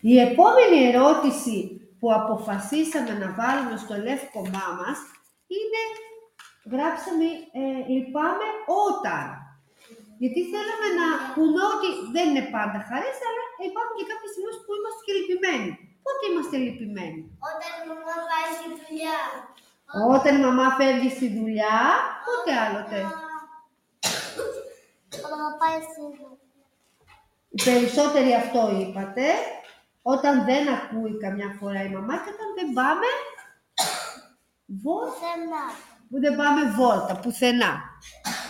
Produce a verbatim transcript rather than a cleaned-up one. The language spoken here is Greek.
Η επόμενη ερώτηση που αποφασίσαμε να βάλουμε στο λεύκομά μας είναι, γράψαμε, ε, λυπάμαι όταν. Γιατί θέλαμε να πούμε ότι δεν είναι πάντα χαρές, αλλά υπάρχουν και κάποιες στιγμές που είμαστε και λυπημένοι. Πότε είμαστε λυπημένοι? Όταν η μαμά πάει στη δουλειά. Όταν η μαμά φεύγει στη δουλειά, πότε άλλοτε? Όταν πάει στη δουλειά. Οι περισσότεροι αυτό είπατε. Όταν δεν ακούει καμιά φορά η μαμά και όταν δεν πάμε βόλτα. Πουθενά. Που δεν πάμε βόλτα, πουθενά.